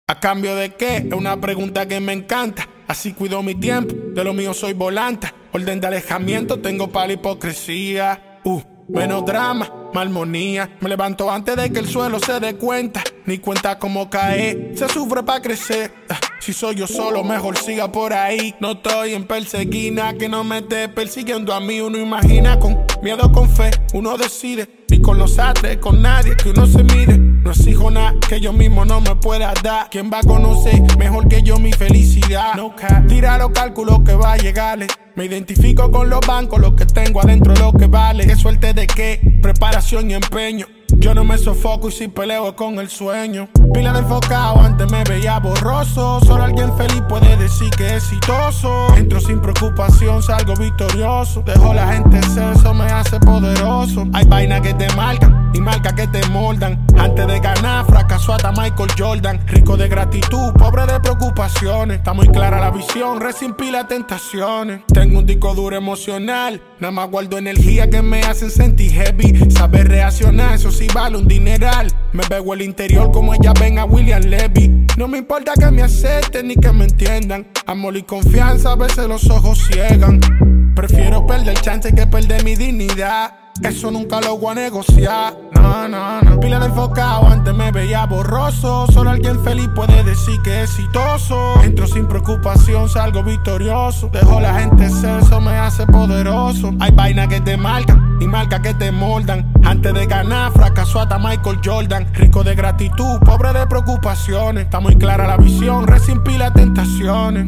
¿A cambio de qué? Es una pregunta que me encanta. Así cuido mi tiempo, de lo mío soy volanta. Orden de alejamiento tengo para la hipocresía. Menos drama, más armonía. Me levanto antes de que el suelo se dé cuenta. Ni cuenta cómo cae, se sufre para crecer. Si soy yo solo, mejor siga por ahí. No estoy en perseguina, que no me esté persiguiendo a mí. Uno imagina con miedo, con fe, uno decide. Ni con los atres, con nadie, que uno se mire. No exijo nada que yo mismo no me pueda dar. ¿Quién va a conocer mejor que yo mi felicidad? No cap. Tira los cálculos que va a llegarle. Me identifico con los bancos, lo que tengo adentro lo que vale. ¿Qué suerte de qué? Preparación y empeño. Yo no me sofoco y si peleo con el sueño. Pila de enfocado, antes me veía borroso. Solo alguien feliz puede decir que es exitoso. Entro sin preocupación, salgo victorioso. Dejo la gente ser, eso me hace poderoso. Hay vainas que te marcan y marcas que te moldan. Antes de ganar, fracasó hasta Michael Jordan. Rico de gratitud, pobre de preocupaciones. Está muy clara la visión, sin pila tentaciones. Tengo un disco duro emocional. Nada más guardo energía que me hacen sentir heavy. Saber reaccionar, eso sí vale un dineral. Me veo el interior como ella ven a William Levy. No me importa que me acepten ni que me entiendan. Amor y confianza, a veces los ojos ciegan. Prefiero perder chance que perder mi dignidad. Eso nunca lo voy a negociar. No. Pila de enfocado, antes me veía borroso. Solo alguien feliz puede decir que es exitoso. Entro sin preocupación, salgo victorioso. Dejo la gente ser, eso me hace poderoso. Hay vainas que te marcan y marcas que te moldan. Antes de ganar, fracasó hasta Michael Jordan. Rico de gratitud, pobre de preocupaciones. Está muy clara la visión, sin pila tentaciones.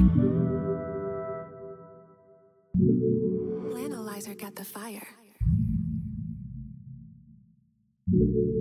Analyzer got the fire.